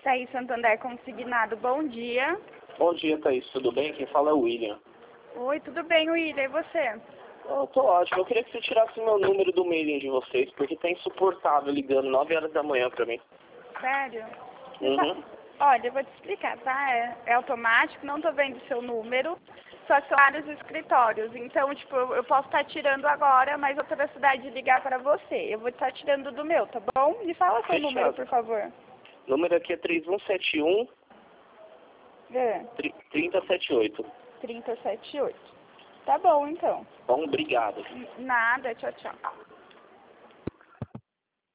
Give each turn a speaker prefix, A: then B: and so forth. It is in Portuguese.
A: Thaís Santander Consignado, bom dia.
B: Bom dia, Thaís. Tudo bem? Quem fala é o William.
A: Oi, tudo bem, William? E você?
B: Eu tô ótimo. Eu queria que você tirasse meu número do mailing de vocês, porque tá insuportável ligando 9 horas da manhã pra mim.
A: Sério?
B: Uhum.
A: Olha, eu vou te explicar, tá? É automático, não tô vendo seu número, só que são vários escritórios. Então, tipo, eu posso estar tirando agora, mas outra cidade ligar para você. Eu vou estar tirando do meu, tá bom? Me fala seu número, por favor.
B: O número aqui é 3171 3078.
A: 3078. Tá bom, então.
B: Bom, obrigado.
A: Nada, tchau, tchau.